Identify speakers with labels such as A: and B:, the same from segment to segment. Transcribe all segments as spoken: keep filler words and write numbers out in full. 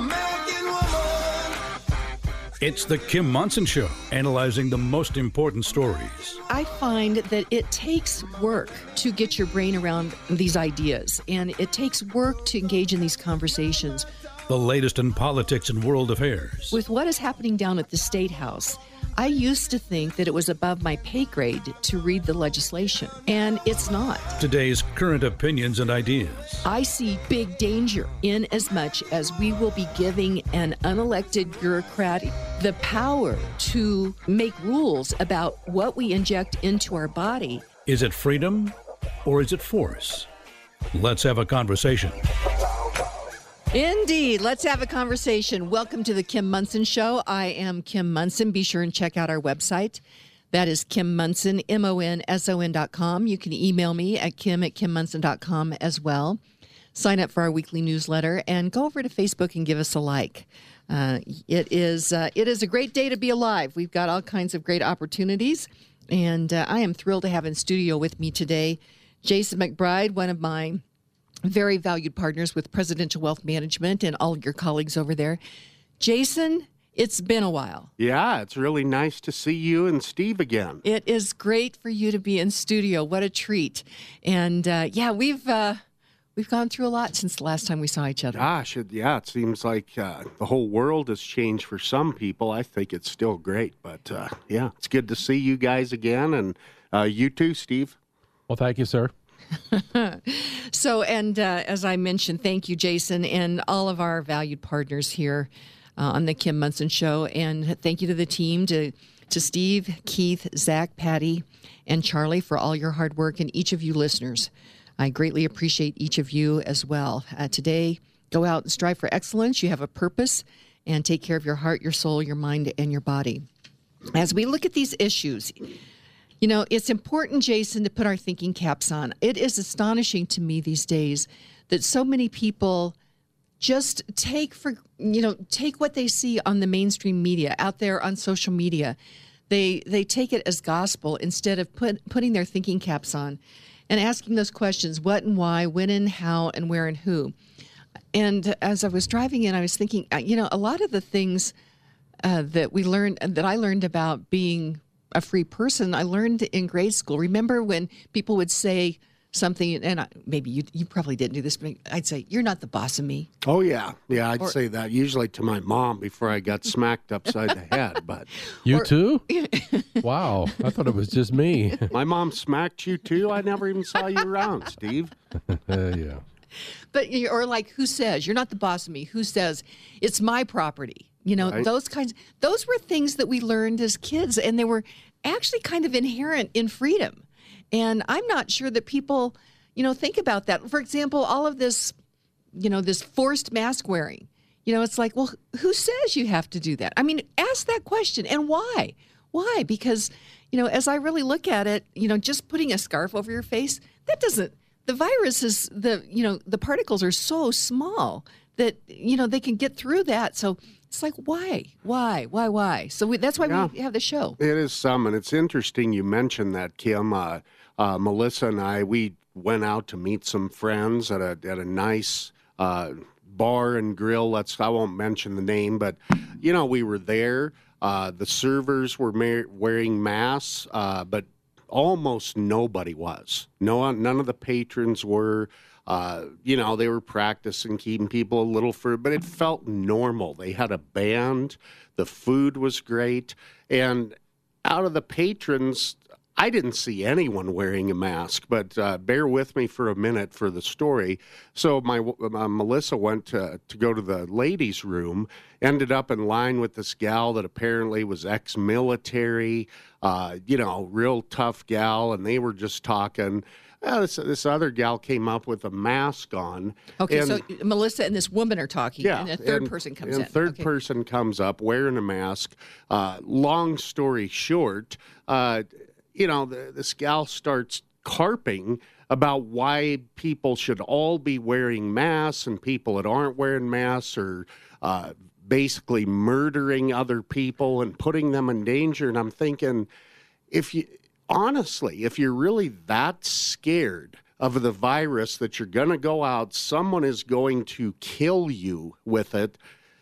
A: American woman.
B: It's the Kim Monson Show, analyzing the most important stories.
C: I find that it takes work to get your brain around these ideas, and it takes work to engage in these conversations.
B: The latest in politics and world affairs.
C: With what is happening down at the State House, I used to think that it was above my pay grade to read the legislation, and it's not.
B: Today's current opinions and ideas.
C: I see big danger in as much as we will be giving an unelected bureaucrat the power to make rules about what we inject into our body.
B: Is it freedom or is it force? Let's have a conversation.
C: Indeed. Let's have a conversation. Welcome to the Kim Monson Show. I am Kim Monson. Be sure and check out our website. That is Kim Monson, M O N S O N dot com. You can email me at kim at kim monson dot com as well. Sign up for our weekly newsletter and go over to Facebook and give us a like. Uh, it is uh, it is a great day to be alive. We've got all kinds of great opportunities, and uh, I am thrilled to have in studio with me today Jason McBride, one of my very valued partners with Presidential Wealth Management, and all of your colleagues over there. Jason, it's been a while.
D: Yeah, it's really nice to see you and Steve again.
C: It is great for you to be in studio. What a treat. And uh, yeah, we've uh, we've gone through a lot since the last time we saw each other.
D: Gosh, it, yeah, it seems like uh, the whole world has changed for some people. I think it's still great. But uh, yeah, it's good to see you guys again. And uh, you too, Steve.
E: Well, thank you, sir.
C: So, and uh, as I mentioned, thank you, Jason, and all of our valued partners here uh, on the Kim Monson Show. And thank you to the team, to, to Steve, Keith, Zach, Patty, and Charlie for all your hard work, and each of you listeners. I greatly appreciate each of you as well. Uh, today, go out and strive for excellence. You have a purpose, and take care of your heart, your soul, your mind, and your body. As we look at these issues, you know, it's important, Jason, to put our thinking caps on. It is astonishing to me these days that so many people just take for, you know, take what they see on the mainstream media, out there on social media. They they take it as gospel instead of put, putting their thinking caps on and asking those questions: what and why, when and how, and where and who. And as I was driving in, I was thinking, you know, a lot of the things uh, that we learned, that I learned about being a free person, I learned in grade school. Remember when people would say something, and I, maybe you you probably didn't do this, but I'd say, "You're not the boss of me."
D: Oh, yeah. Yeah, I'd
C: Or,
D: say that usually to my mom before I got smacked upside the head. But
E: You
C: Or-
E: too? Wow. I thought it was just me.
D: my mom smacked you, too? I never even saw you around, Steve.
E: Uh, yeah.
C: But you- or like, who says you're not the boss of me? Who says it's my property? You know,
D: Right.
C: those kinds. Those were things that we learned as kids, and they were actually kind of inherent in freedom. And I'm not sure that people, you know, think about that. For example, all of this, you know, this forced mask wearing. You know, it's like, well, who says you have to do that? I mean, ask that question, and why? Why? Because, you know, as I really look at it, you know, just putting a scarf over your face, that doesn't. The virus is the, you know, the particles are so small that, you know, they can get through that. So it's like, why, why, why, why? So we, that's why
D: Yeah.
C: we have the show.
D: It is some, and it's interesting you mentioned that, Kim. Uh, uh, Melissa and I, we went out to meet some friends at a at a nice uh, bar and grill. Let's I won't mention the name, but you know we were there. Uh, the servers were ma- wearing masks, uh, but almost nobody was. No, none of the patrons were. Uh, you know, they were practicing keeping people a little further, but it felt normal. They had a band. The food was great. And out of the patrons, I didn't see anyone wearing a mask, but uh, bear with me for a minute for the story. So my uh, Melissa went to, to go to the ladies' room, ended up in line with this gal that apparently was ex-military, uh, you know, real tough gal, and they were just talking. Uh, this, this other gal came up with a mask on.
C: Okay,
D: and,
C: so Melissa and this woman are talking,
D: yeah,
C: and a third
D: and-
C: person comes
D: and
C: in.
D: third
C: Okay.
D: person comes up wearing a mask. Uh, long story short, uh, you know, the, this gal starts carping about why people should all be wearing masks and people that aren't wearing masks are uh, basically murdering other people and putting them in danger. And I'm thinking, if you honestly, if you're really that scared of the virus that you're going to go out, someone is going to kill you with it,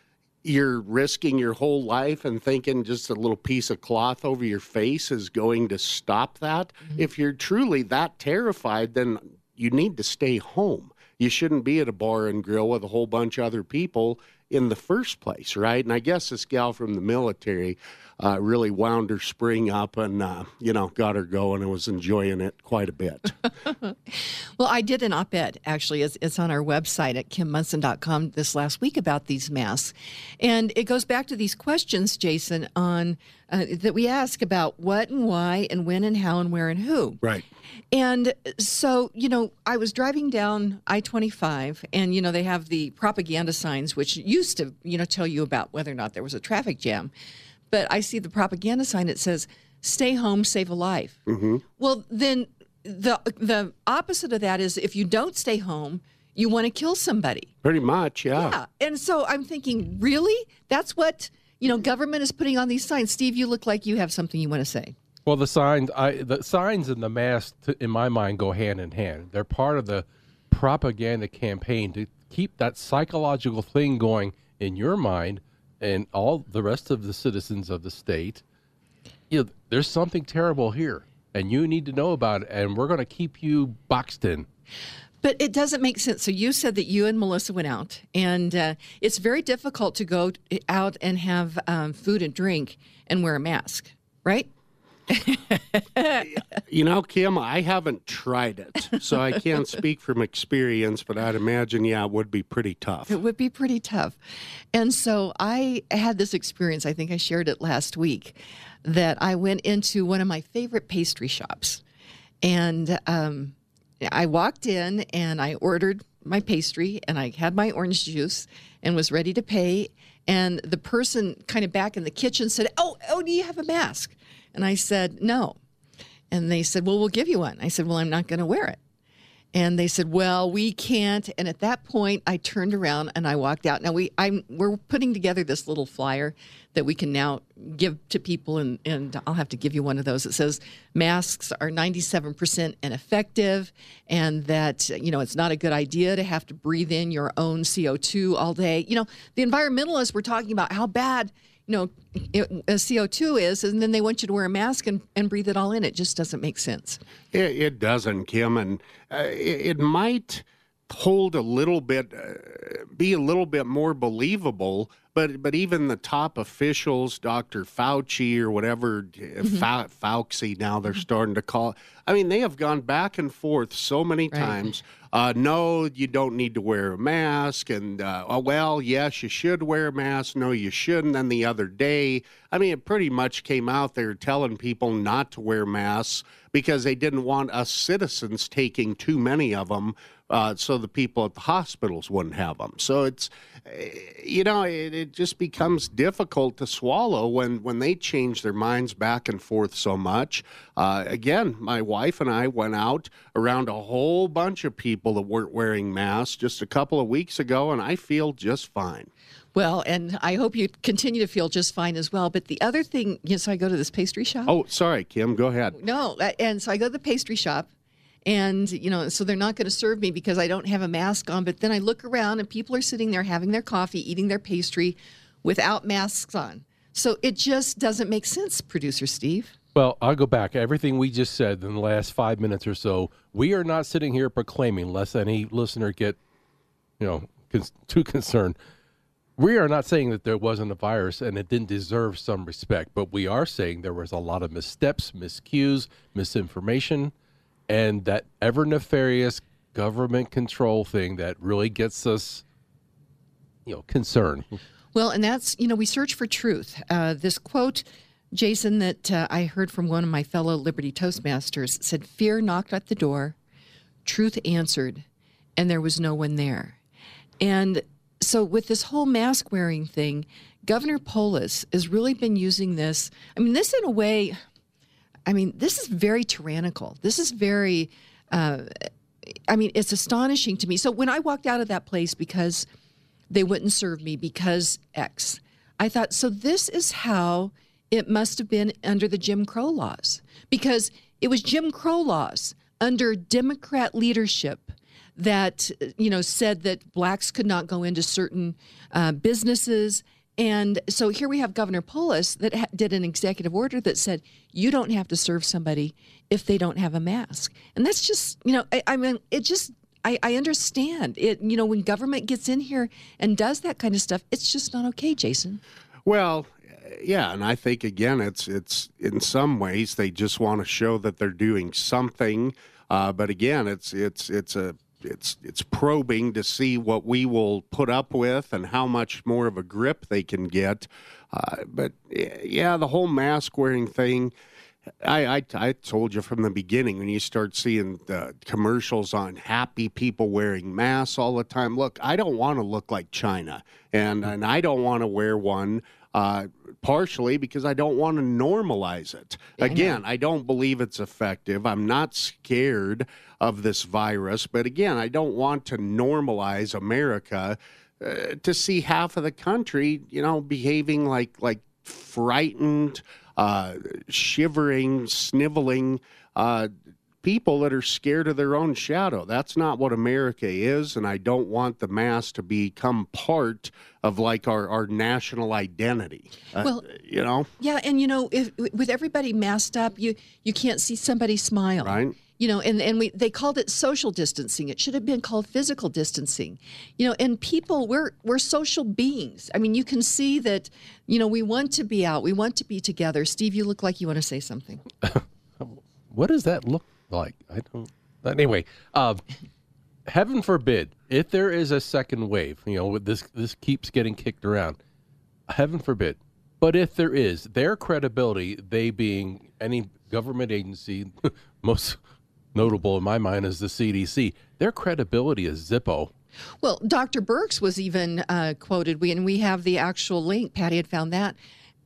D: you're risking your whole life and thinking just a little piece of cloth over your face is going to stop that. Mm-hmm. If you're truly that terrified, then you need to stay home. You shouldn't be at a bar and grill with a whole bunch of other people in the first place, right? And I guess this gal from the military uh, really wound her spring up and, uh, you know, got her going and was enjoying it quite a bit.
C: Well, I did an op-ed, actually. It's, it's on our website at kim munson dot com this last week about these masks. And it goes back to these questions, Jason, on uh, that we ask about what and why and when and how and where and who.
D: Right.
C: And so, you know, I was driving down I twenty-five, and, you know, they have the propaganda signs, which used to, you know, tell you about whether or not there was a traffic jam. But I see the propaganda sign that says, stay home, save a life. Mm-hmm. Well, then the the opposite of that is if you don't stay home, you want to kill somebody.
D: Pretty much, yeah.
C: Yeah. And so I'm thinking, really? That's what, you know, government is putting on these signs. Steve, you look like you have something you want to say.
E: Well, the signs, I, the signs and the masks, t- in my mind, go hand in hand. They're part of the propaganda campaign to keep that psychological thing going in your mind and all the rest of the citizens of the state. You know, there's something terrible here, and you need to know about it, and we're going to keep you boxed in.
C: But it doesn't make sense. So you said that you and Melissa went out, and uh, it's very difficult to go out and have um, food and drink and wear a mask, right?
D: You know, Kim, I haven't tried it, so I can't speak from experience, but I'd imagine, yeah, it would be pretty tough.
C: It would be pretty tough. And so I had this experience, I think I shared it last week, that I went into one of my favorite pastry shops. And um, I walked in and I ordered my pastry and I had my orange juice and was ready to pay. And the person kind of back in the kitchen said, oh, oh, do you have a mask? And I said, no. And they said, well, we'll give you one. I said, well, I'm not going to wear it. And they said, well, we can't. And at that point, I turned around and I walked out. Now, we, I'm, we're putting together this little flyer that we can now give to people, and, and I'll have to give you one of those. It says masks are ninety-seven percent ineffective, and that, you know, it's not a good idea to have to breathe in your own C O two all day. You know, the environmentalists were talking about how bad, you know, it, C O two is, and then they want you to wear a mask and, and breathe it all in. It just doesn't make sense.
D: It, it doesn't, Kim, and uh, it, it might hold a little bit, uh, be a little bit more believable, but but even the top officials, Doctor Fauci or whatever, mm-hmm. Fa- Fauci now they're starting to call, I mean, they have gone back and forth so many
C: Right.
D: times. Uh, no, you don't need to wear a mask. And, uh, oh, well, yes, you should wear a mask. No, you shouldn't. Then the other day, I mean, it pretty much came out there telling people not to wear masks because they didn't want us citizens taking too many of them uh, so the people at the hospitals wouldn't have them. So it's, you know, it, it just becomes difficult to swallow when, when they change their minds back and forth so much. Uh, again, my wife and I went out around a whole bunch of people that weren't wearing masks just a couple of weeks ago, and I feel just fine.
C: Well, and I hope you continue to feel just fine as well. But the other thing, you know, so I go to this pastry shop.
D: Oh, sorry, Kim, go ahead.
C: No, and so I go to the pastry shop, and, you know, so they're not going to serve me because I don't have a mask on. But then I look around, and people are sitting there having their coffee, eating their pastry without masks on. So it just doesn't make sense, Producer Steve.
E: Well, I'll go back. Everything we just said in the last five minutes or so, we are not sitting here proclaiming, lest any listener get, you know, cons- too concerned. We are not saying that there wasn't a virus and it didn't deserve some respect, but we are saying there was a lot of missteps, miscues, misinformation, and that ever nefarious government control thing that really gets us, you know, concerned.
C: Well, and that's, you know, we search for truth. Uh, this quote, Jason, that uh, I heard from one of my fellow Liberty Toastmasters said, fear knocked at the door, truth answered, and there was no one there. And so with this whole mask wearing thing, Governor Polis has really been using this. I mean, this in a way, I mean, this is very tyrannical. This is very, uh, I mean, it's astonishing to me. So when I walked out of that place because they wouldn't serve me because X, I thought, so this is how it must have been under the Jim Crow laws, because it was Jim Crow laws under Democrat leadership that, you know, said that blacks could not go into certain uh, businesses And so here we have Governor Polis that ha- did an executive order that said you don't have to serve somebody if they don't have a mask. And that's just, you know, I, I mean, it just, I, I understand it. You know, when government gets in here and does that kind of stuff, it's just not okay, Jason.
D: Well, yeah, and I think again, it's it's in some ways they just want to show that they're doing something, uh, but again, it's it's it's a it's it's probing to see what we will put up with and how much more of a grip they can get. Uh, but yeah, the whole mask wearing thing. I, I I told you from the beginning, when you start seeing the commercials on happy people wearing masks all the time, look, I don't want to look like China, and, and I don't want to wear one, uh, partially because I don't want to normalize it.
C: Yeah,
D: again,
C: I
D: I don't believe it's effective. I'm not scared of this virus, but again, I don't want to normalize America uh, to see half of the country, you know, behaving like like frightened, uh, shivering, sniveling uh, people that are scared of their own shadow. That's not what America is, and I don't want the mask to become part of like our, our national identity. Uh,
C: Well,
D: you know,
C: Yeah, and you know, if with everybody masked up, you you can't see somebody smile.
D: Right.
C: You know, and, and we they called it social distancing. It should have been called physical distancing. You know, and people, we're we're social beings. I mean, you can see that, you know, we want to be out. We want to be together. Steve, you look like you want to say something.
E: What does that look like? I don't. Anyway, uh, heaven forbid, if there is a second wave, you know, with this this keeps getting kicked around. Heaven forbid. But if there is, their credibility, they being any government agency, most notable in my mind is the C D C, their credibility is Zippo.
C: Well, Doctor Birx was even uh, quoted, we, and we have the actual link, Patty had found that,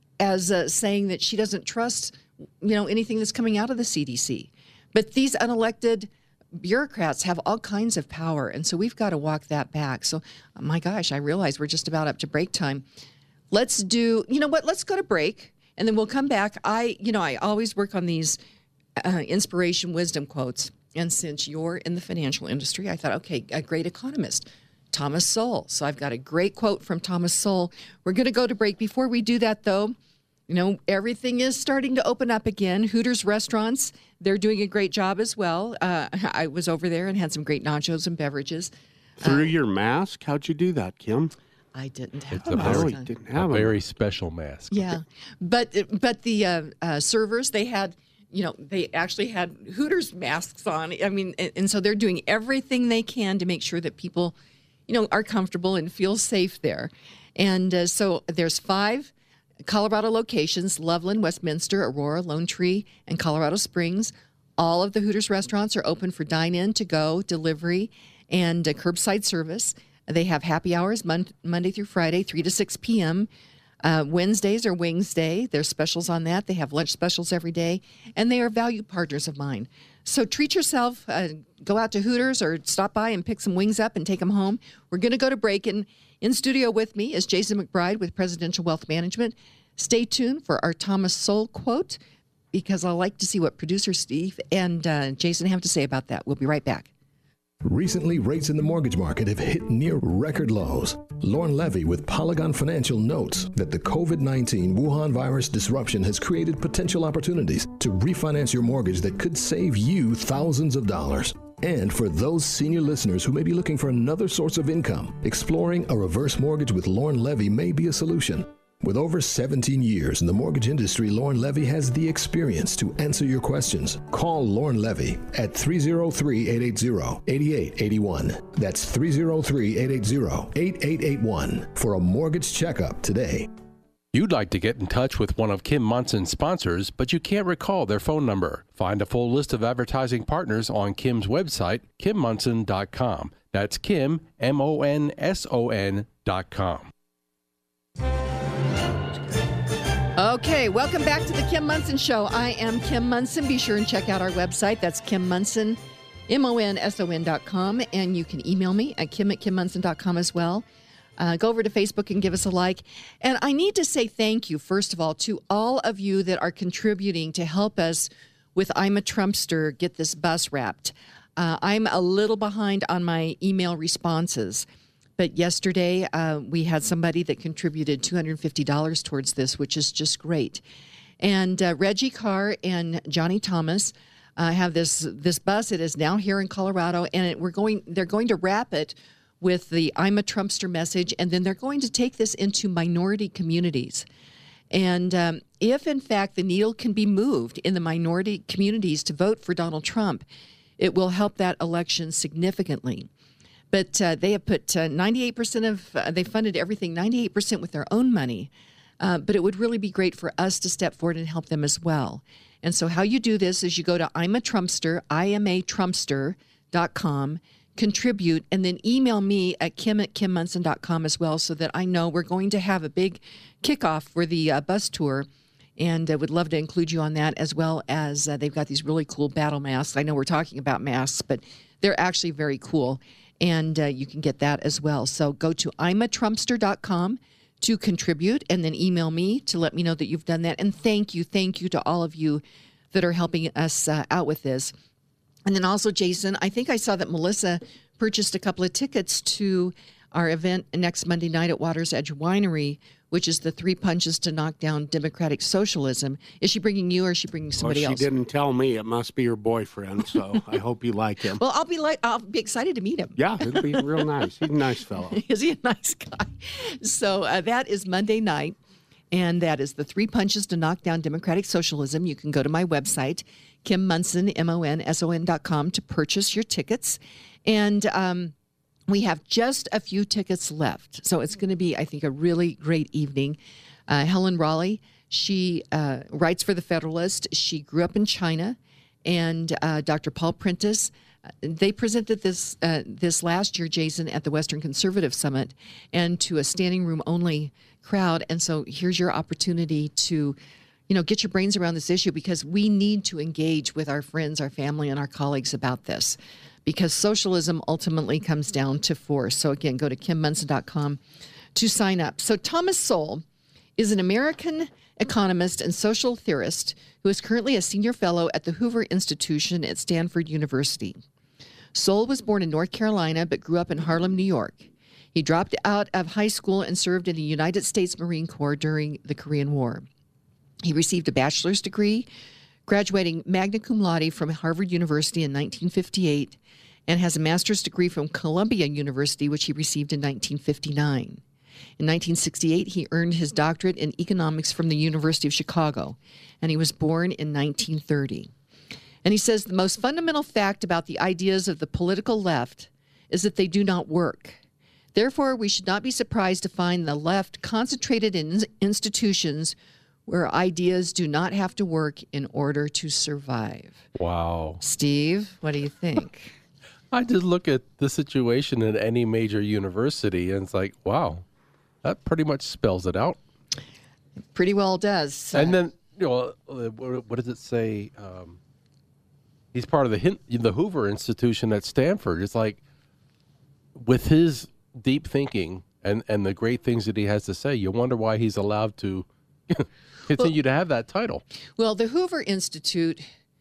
C: as uh, saying that she doesn't trust, you know, anything that's coming out of the C D C. But these unelected bureaucrats have all kinds of power, and so we've got to walk that back. So, oh my gosh, I realize we're just about up to break time. Let's do, you know what, let's go to break, and then we'll come back. I, you know, I always work on these uh, inspiration wisdom quotes. And since you're in the financial industry, I thought, okay, a great economist, Thomas Sowell. So I've got a great quote from Thomas Sowell. We're going to go to break. Before we do that, though, you know, everything is starting to open up again. Hooters restaurants, they're doing a great job as well. Uh, I was over there and had some great nachos and beverages.
D: through your mask, how'd you do that, Kim?
C: I didn't have
E: It's
C: a
E: a
C: mask
E: very-
C: on.
D: Didn't
E: A
D: have 'em.
E: very special mask.
C: Yeah, but but the uh, uh, servers, they had, you know, they actually had Hooters masks on. I mean, and, and so they're doing everything they can to make sure that people, you know, are comfortable and feel safe there. And uh, so there's five Colorado locations: Loveland, Westminster, Aurora, Lone Tree, and Colorado Springs. All of the Hooters restaurants are open for dine-in, to-go, delivery, and uh, curbside service. They have happy hours mon- Monday through Friday, three to six p.m. Uh, Wednesdays are Wings Day. There's specials on that. They have lunch specials every day, and they are value partners of mine. So treat yourself. Uh, go out to Hooters or stop by and pick some wings up and take them home. We're going to go to break. And in studio with me is Jason McBride with Presidential Wealth Management. Stay tuned for our Thomas Sowell quote, because I like to see what producer Steve and uh, Jason have to say about that. We'll be right back.
A: Recently, rates in the mortgage market have hit near record lows. Lauren Levy with Polygon Financial notes that the COVID nineteen Wuhan virus disruption has created potential opportunities to refinance your mortgage that could save you thousands of dollars. And for those senior listeners who may be looking for another source of income, exploring a reverse mortgage with Lauren Levy may be a solution. With over seventeen years in the mortgage industry, Lauren Levy has the experience to answer your questions. Call Lauren Levy at three oh three, eight eight zero, eight eight eight one. That's three oh three, eight eight zero, eight eight eight one for a mortgage checkup today.
E: You'd like to get in touch with one of Kim Monson's sponsors, but you can't recall their phone number. Find a full list of advertising partners on Kim's website, kim monson dot com. That's Kim, M O N S O N dot com.
C: Okay, welcome back to the Kim Monson Show. I am Kim Monson. Be sure and check out our website. That's Kim Monson, M O N S O N dot com. And you can email me at kim at kim monson dot com as well. Uh, go over to Facebook and give us a like. And I need to say thank you, first of all, to all of you that are contributing to help us with I'm a Trumpster, get this bus wrapped. Uh, I'm a little behind on my email responses. But yesterday, uh, we had somebody that contributed two hundred fifty dollars towards this, which is just great. And uh, Reggie Carr and Johnny Thomas uh, have this this bus. It is now here in Colorado, and it, we're going. They're going to wrap it with the "I'm a Trumpster" message, and then they're going to take this into minority communities. And um, if, in fact, the needle can be moved in the minority communities to vote for Donald Trump, it will help that election significantly. But uh, they have put uh, ninety-eight percent of, uh, they funded everything ninety-eight percent with their own money. Uh, but it would really be great for us to step forward and help them as well. And so how you do this is you go to I'm a Trumpster, I M A Trumpster dot com, contribute, and then email me at kim at kim munson dot com as well, so that I know we're going to have a big kickoff for the uh, bus tour. And I uh, would love to include you on that, as well as uh, they've got these really cool battle masks. I know we're talking about masks, but they're actually very cool. And uh, you can get that as well. So go to I'm a Trumpster dot com to contribute, and then email me to let me know that you've done that. And thank you, thank you to all of you that are helping us uh, out with this. And then also, Jason, I think I saw that Melissa purchased a couple of tickets to our event next Monday night at Water's Edge Winery, which is the Three Punches to Knock Down Democratic Socialism. Is she bringing you, or is she bringing somebody
D: well, she
C: else?
D: She didn't tell me. It must be her boyfriend, so I hope you like him.
C: Well, I'll be like, I'll be excited to meet him.
D: Yeah, it'll be real nice. He's a nice fellow.
C: Is he a nice guy? So uh, that is Monday night, and that is the Three Punches to Knock Down Democratic Socialism. You can go to my website, Kim Munson, M O N S O N dot com, to purchase your tickets. And um, we have just a few tickets left. So it's going to be, I think, a really great evening. Uh, Helen Raleigh, she uh, writes for The Federalist. She grew up in China. And uh, Doctor Paul Prentice, uh, they presented this uh, this last year, Jason, at the Western Conservative Summit, and to a standing room only crowd. And so here's your opportunity to, you know, get your brains around this issue, because we need to engage with our friends, our family, and our colleagues about this, because socialism ultimately comes down to force. So again, go to kim munson dot com to sign up. So Thomas Sowell is an American economist and social theorist who is currently a senior fellow at the Hoover Institution at Stanford University. Sowell was born in North Carolina but grew up in Harlem, New York. He dropped out of high school and served in the United States Marine Corps during the Korean War. He received a bachelor's degree, graduating magna cum laude from Harvard University in nineteen fifty-eight, and has a master's degree from Columbia University, which he received in nineteen fifty-nine. In nineteen sixty-eight, he earned his doctorate in economics from the University of Chicago, and he was born in nineteen thirty. And he says the most fundamental fact about the ideas of the political left is that they do not work. Therefore, we should not be surprised to find the left concentrated in institutions where ideas do not have to work in order to survive.
E: Wow.
C: Steve, what do you think?
E: I just look at the situation in any major university, and it's like, wow, that pretty much spells it out.
C: Pretty well does.
E: And then, you know, what does it say? Um, he's part of the Hin- the Hoover Institution at Stanford. It's like, with his deep thinking and, and the great things that he has to say, you wonder why he's allowed to continue well, to have that title.
C: Well, the Hoover Institute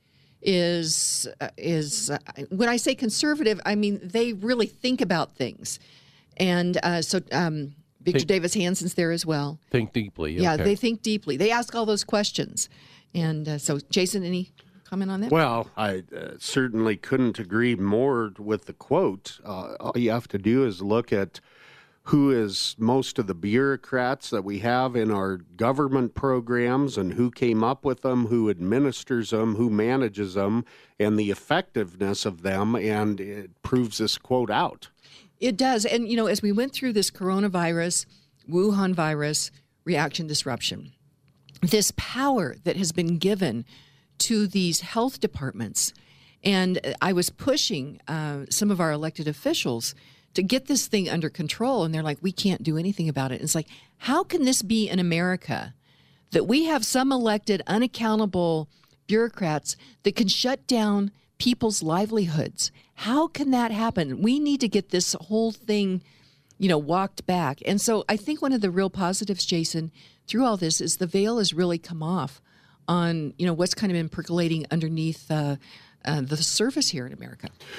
C: is, uh, is uh, when I say conservative, I mean they really think about things. And uh, so um, Victor think, Davis Hansen's there as well.
E: Think deeply.
C: Yeah,
E: okay.
C: They think deeply. They ask all those questions. And uh, so, Jason, any comment on that?
D: Well, I uh, certainly couldn't agree more with the quote. Uh, all you have to do is look at who is most of the bureaucrats that we have in our government programs and who came up with them, who administers them, who manages them, and the effectiveness of them, and it proves this quote out.
C: It does. And, you know, as we went through this coronavirus, Wuhan virus reaction disruption, this power that has been given to these health departments, and I was pushing uh, some of our elected officials to get this thing under control, and they're like, we can't do anything about it. And it's like, how can this be in America that we have some elected, unaccountable bureaucrats that can shut down people's livelihoods? How can that happen? We need to get this whole thing, you know, walked back. And so I think one of the real positives, Jason, through all this is the veil has really come off on, you know, what's kind of been percolating underneath uh, uh, the surface here in America.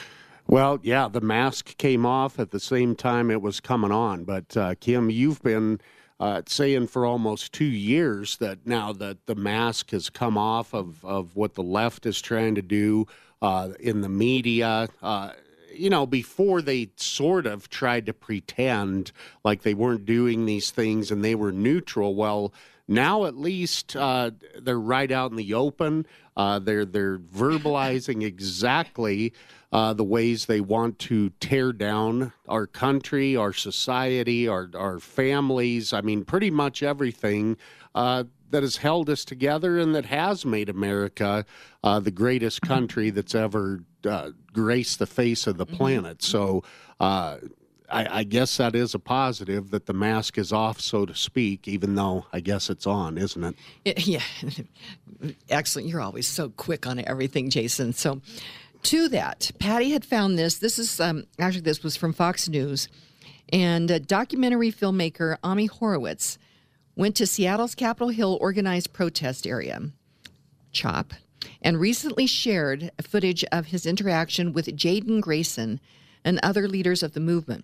D: Well, yeah, the mask came off at the same time it was coming on. But, uh, Kim, you've been uh, saying for almost two years that now that the mask has come off of, of what the left is trying to do uh, in the media. Uh, you know, before they sort of tried to pretend like they weren't doing these things and they were neutral. Well, now at least uh, they're right out in the open. Uh, they're they're verbalizing exactly uh, the ways they want to tear down our country, our society, our our families. I mean, pretty much everything uh, that has held us together and that has made America uh, the greatest country that's ever uh, graced the face of the planet. So. Uh, I, I guess that is a positive that the mask is off, so to speak, even though I guess it's on, isn't it?
C: it yeah. Excellent. You're always so quick on everything, Jason. So to that, Patty had found this. This is um, actually, this was from Fox News. And uh, documentary filmmaker Ami Horowitz went to Seattle's Capitol Hill organized protest area, CHOP, and recently shared footage of his interaction with Jaden Grayson and other leaders of the movement.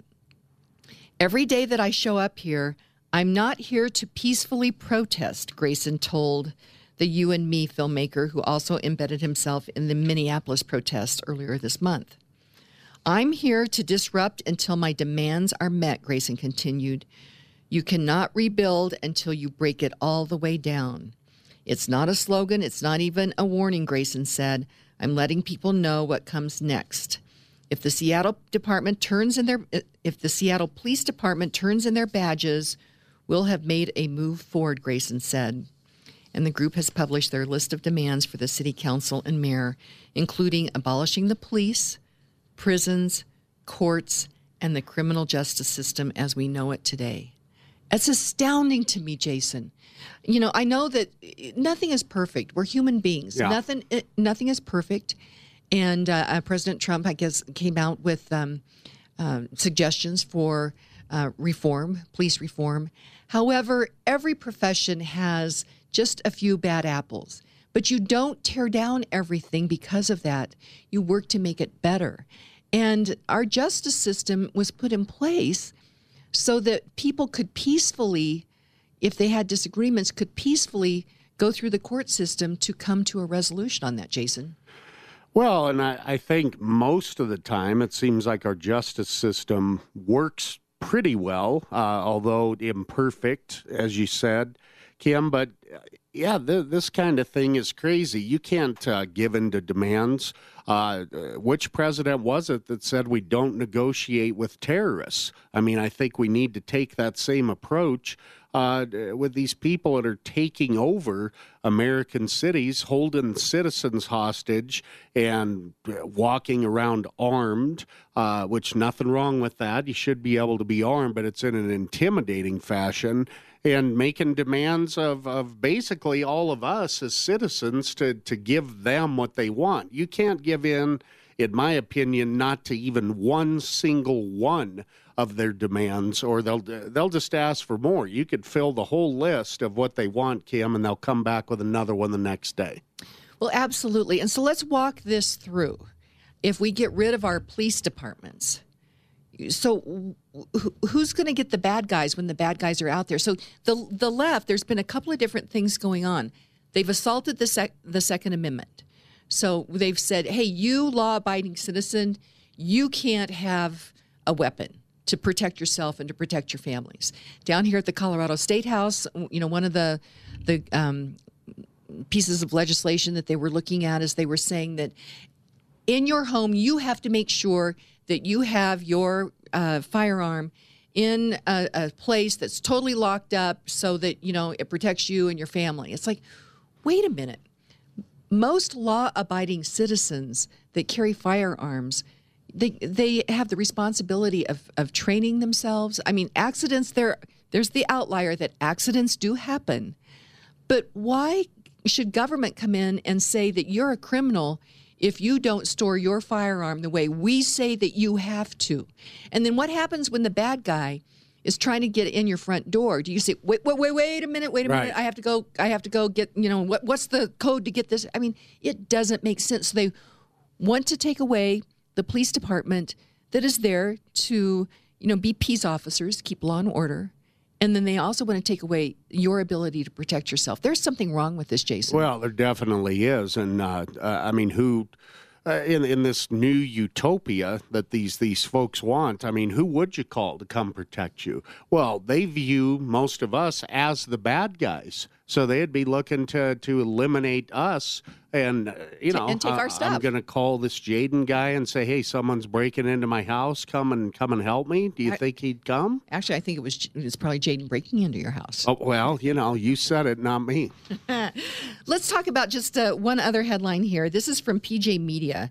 C: Every day that I show up here, I'm not here to peacefully protest, Grayson told the You and Me filmmaker, who also embedded himself in the Minneapolis protests earlier this month. I'm here to disrupt until my demands are met, Grayson continued. You cannot rebuild until you break it all the way down. It's not a slogan. It's not even a warning, Grayson said. I'm letting people know what comes next. If the Seattle Department turns in their, if the Seattle Police Department turns in their badges, we'll have made a move forward, Grayson said. And the group has published their list of demands for the city council and mayor, including abolishing the police, prisons, courts, and the criminal justice system as we know it today. It's astounding to me, Jason. You know, I know that nothing is perfect. We're human beings.
D: Yeah.
C: Nothing, nothing is perfect. And uh, uh, President Trump, I guess, came out with um, uh, suggestions for uh, reform, police reform. However, every profession has just a few bad apples. But you don't tear down everything because of that. You work to make it better. And our justice system was put in place so that people could peacefully, if they had disagreements, could peacefully go through the court system to come to a resolution on that, Jason.
D: Well, and I, I think most of the time it seems like our justice system works pretty well, uh, although imperfect, as you said, Kim. But uh, yeah, th- this kind of thing is crazy. You can't uh, give in to demands. Uh, which president was it that said we don't negotiate with terrorists? I mean, I think we need to take that same approach uh, with these people that are taking over American cities, holding citizens hostage and walking around armed, uh, which nothing wrong with that. You should be able to be armed, but it's in an intimidating fashion, and making demands of, of basically all of us as citizens to, to give them what they want. You can't give in, in my opinion, not to even one single one of their demands, or they'll they'll just ask for more. You could fill the whole list of what they want, Kim, and they'll come back with another one the next day.
C: Well, absolutely. And so let's walk this through. If we get rid of our police departments, so who's going to get the bad guys when the bad guys are out there? So the the left, there's been a couple of different things going on. They've assaulted the sec, the Second Amendment. So they've said, hey, you law-abiding citizen, you can't have a weapon to protect yourself and to protect your families. Down here at the Colorado State House, you know, one of the the um, pieces of legislation that they were looking at is they were saying that in your home, you have to make sure that you have your uh, firearm in a, a place that's totally locked up so that, you know, it protects you and your family. It's like, wait a minute. Most law-abiding citizens that carry firearms, they they have the responsibility of, of training themselves. I mean, accidents, there there's the outlier that accidents do happen. But why should government come in and say that you're a criminal if you don't store your firearm the way we say that you have to? And then what happens when the bad guy is trying to get in your front door? Do you say, wait, wait, wait, wait a minute, wait a
D: Right.
C: minute, I have to go, I have to go get, you know, what what's the code to get this? I mean, it doesn't make sense. So they want to take away the police department that is there to, you know, be peace officers, keep law and order, and then they also want to take away your ability to protect yourself. There's something wrong with this, Jason.
D: Well, there definitely is, and uh, uh, I mean, who uh, in in this new utopia that these these folks want? I mean, who would you call to come protect you? Well, they view most of us as the bad guys, so they'd be looking to to eliminate us. And, uh, you know,
C: and take our
D: uh,
C: stuff.
D: I'm going to call this Jaden guy and say, hey, someone's breaking into my house. Come and come and help me. Do you
C: I,
D: think he'd come?
C: Actually, I think it was it was probably Jaden breaking into your house.
D: Oh, well, you know, you said it, not me.
C: Let's talk about just uh, one other headline here. This is from P J Media.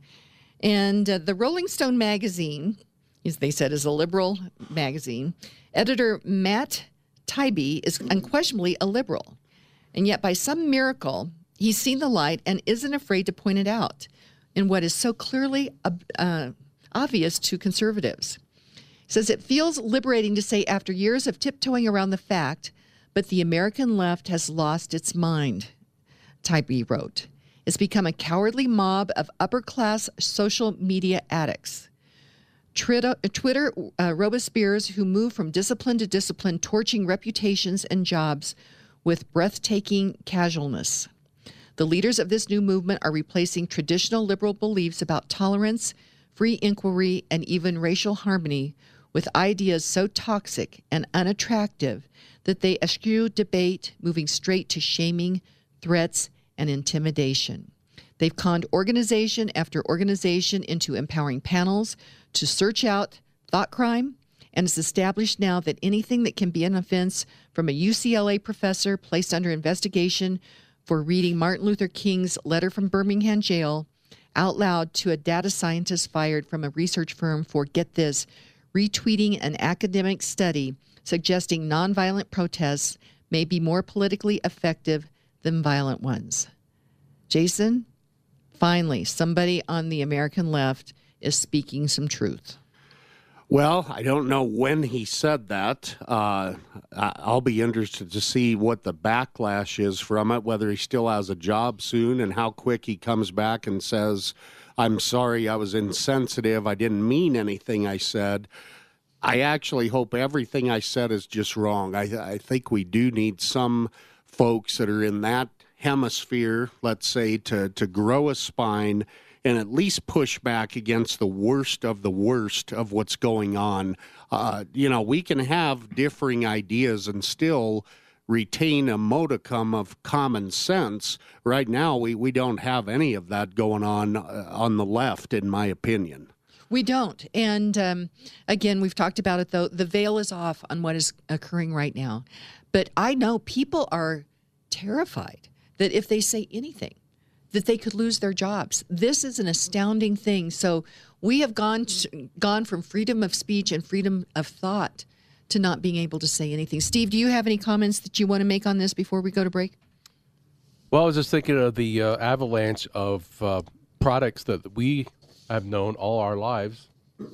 C: And uh, the Rolling Stone magazine, as they said, is a liberal magazine. Editor Matt Taibbi is unquestionably a liberal. And yet, by some miracle, he's seen the light and isn't afraid to point it out in what is so clearly uh, obvious to conservatives. He says, it feels liberating to say after years of tiptoeing around the fact, but the American left has lost its mind, Taibbi wrote. It's become a cowardly mob of upper-class social media addicts. Twitter, Twitter uh, Robespierres who move from discipline to discipline, torching reputations and jobs with breathtaking casualness. The leaders of this new movement are replacing traditional liberal beliefs about tolerance, free inquiry, and even racial harmony with ideas so toxic and unattractive that they eschew debate, moving straight to shaming, threats, and intimidation. They've conned organization after organization into empowering panels to search out thought crime, and it's established now that anything that can be an offense, from a U C L A professor placed under investigation for reading Martin Luther King's letter from Birmingham jail out loud to a data scientist fired from a research firm for, get this, retweeting an academic study suggesting nonviolent protests may be more politically effective than violent ones. Jason, finally, somebody on the American left is speaking some truth.
D: Well, I don't know when he said that. Uh, I'll be interested to see what the backlash is from it, whether he still has a job soon, and how quick he comes back and says, I'm sorry, I was insensitive. I didn't mean anything I said. I actually hope everything I said is just wrong. I, I think we do need some folks that are in that hemisphere, let's say, to, to grow a spine and at least push back against the worst of the worst of what's going on. Uh, you know, we can have differing ideas and still retain a modicum of common sense. Right now, we, we don't have any of that going on uh, on the left, in my opinion.
C: We don't. And um, again, we've talked about it, though. The veil is off on what is occurring right now. But I know people are terrified that if they say anything, that they could lose their jobs. This is an astounding thing. So we have gone to, gone from freedom of speech and freedom of thought to not being able to say anything. Steve, do you have any comments that you want to make on this before we go to break?
E: Well, I was just thinking of the uh, avalanche of uh, products that we have known all our lives.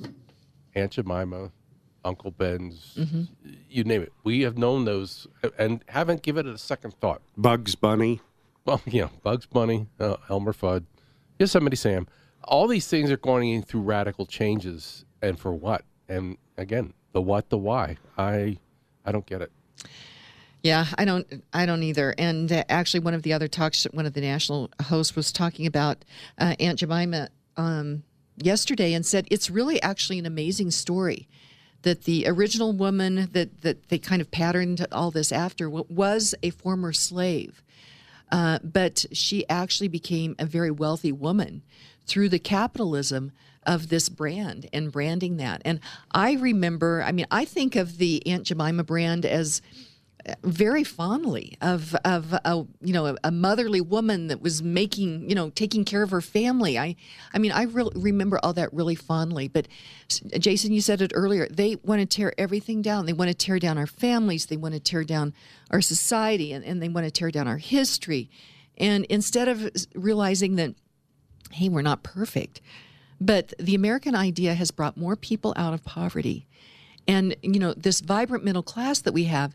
E: Aunt Jemima, Uncle Ben's, mm-hmm. you name it. We have known those and haven't given it a second thought.
D: Bugs Bunny.
E: Well, you know, Bugs Bunny, uh, Elmer Fudd, Yosemite Sam. All these things are going through radical changes, and for what? And again, the what, the why. I, I don't get it.
C: Yeah, I don't. I don't either. And uh, actually, one of the other talks, one of the national hosts was talking about uh, Aunt Jemima um, yesterday, and said it's really actually an amazing story that the original woman that that they kind of patterned all this after was a former slave. Uh, but she actually became a very wealthy woman through the capitalism of this brand and branding that. And I remember, I mean, I think of the Aunt Jemima brand as very fondly of of a you know a, a motherly woman that was making you know taking care of her family. I I mean I really remember all that really fondly. But Jason, you said it earlier. They want to tear everything down. They want to tear down our families. They want to tear down our society, and, and they want to tear down our history. And instead of realizing that, hey, we're not perfect, but the American idea has brought more people out of poverty, and you know this vibrant middle class that we have.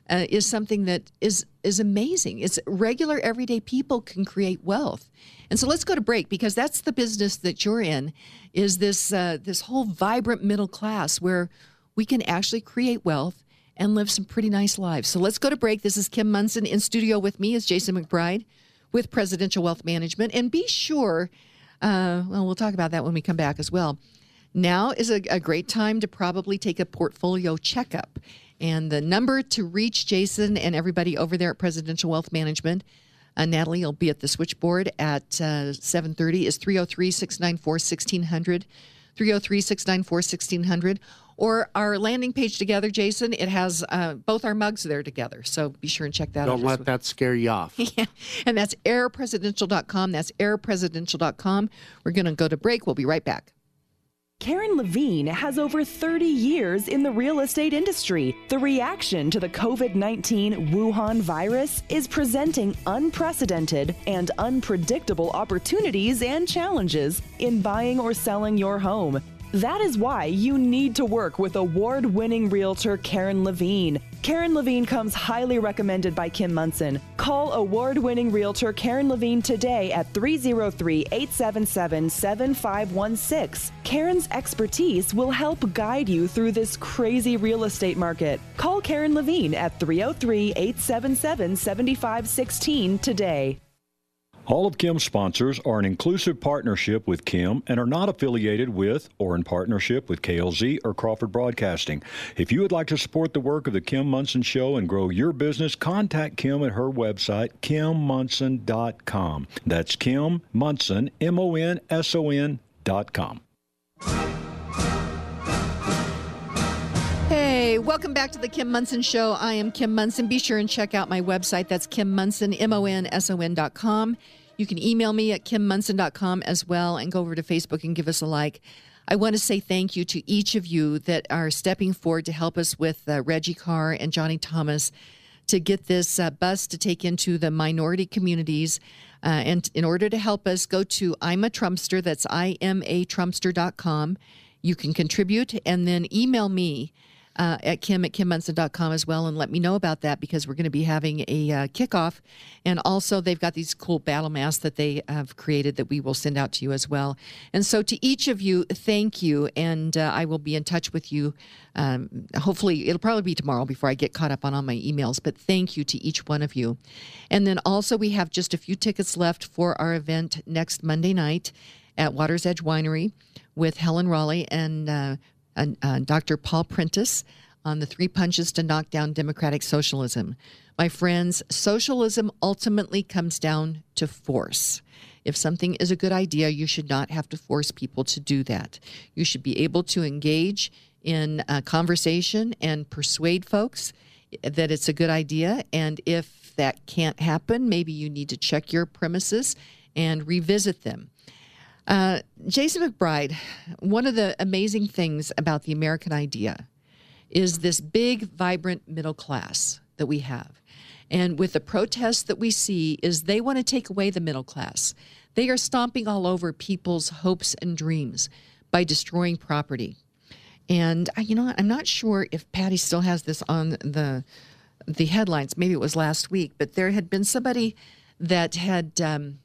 C: uh, is something that is is amazing. It's regular, everyday people can create wealth. And so let's go to break, because that's the business that you're in, is this uh, this whole vibrant middle class where we can actually create wealth and live some pretty nice lives. So let's go to break. This is Kim Monson. In studio with me is Jason McBride with Presidential Wealth Management. And be sure, uh, well, we'll talk about that when we come back as well. Now is a, a great time to probably take a portfolio checkup. And the number to reach Jason and everybody over there at Presidential Wealth Management, uh, Natalie will be at the switchboard at uh, seven thirty, is three oh three, six nine four, one six zero zero, three oh three, six nine four, one six zero zero. Or our landing page together, Jason, it has uh, both our mugs there together. So be sure and check that
D: Don't
C: out.
D: Don't let that scare you off.
C: Yeah. And that's air presidential dot com. That's air presidential dot com. We're going to go to break. We'll be right back.
F: Karen Levine has over thirty years in the real estate industry. The reaction to the COVID nineteen Wuhan virus is presenting unprecedented and unpredictable opportunities and challenges in buying or selling your home. That is why you need to work with award-winning realtor Karen Levine. Karen Levine comes highly recommended by Kim Monson. Call award-winning realtor Karen Levine today at three oh three, eight seven seven, seven five one six. Karen's expertise will help guide you through this crazy real estate market. Call Karen Levine at three oh three, eight seven seven, seven five one six today.
G: All of Kim's sponsors are an inclusive partnership with Kim and are not affiliated with or in partnership with K L Z or Crawford Broadcasting. If you would like to support the work of the Kim Monson Show and grow your business, contact Kim at her website, kim monson dot com. That's Kim Monson, M O N S O N dot com.
C: Hey, welcome back to the Kim Monson Show. I am Kim Monson. Be sure and check out my website. That's Kim Monson, M O N S O N dot com. You can email me at kim monson dot com as well, and go over to Facebook and give us a like. I want to say thank you to each of you that are stepping forward to help us with uh, Reggie Carr and Johnny Thomas to get this uh, bus to take into the minority communities. Uh, and in order to help us, go to I'm a Trumpster. That's I M A Trumpster dot com. You can contribute and then email me Uh, at Kim at kim monson dot com as well, and let me know about that, because we're going to be having a uh, kickoff. And also, they've got these cool battle masks that they have created that we will send out to you as well. And so to each of you, thank you, and uh, I will be in touch with you. Um, hopefully, it'll probably be tomorrow before I get caught up on all my emails, but thank you to each one of you. And then also, we have just a few tickets left for our event next Monday night at Water's Edge Winery with Helen Raleigh and uh, Uh, uh, Doctor Paul Prentice on the three punches to knock down democratic socialism. My friends, socialism ultimately comes down to force. If something is a good idea, you should not have to force people to do that. You should be able to engage in a conversation and persuade folks that it's a good idea. And if that can't happen, maybe you need to check your premises and revisit them. Uh, Jason McBride, one of the amazing things about the American idea is this big, vibrant middle class that we have. And with the protests that we see is they want to take away the middle class. They are stomping all over people's hopes and dreams by destroying property. And, you know, I'm not sure if Patty still has this on the the headlines. Maybe it was last week. But there had been somebody that had... Um,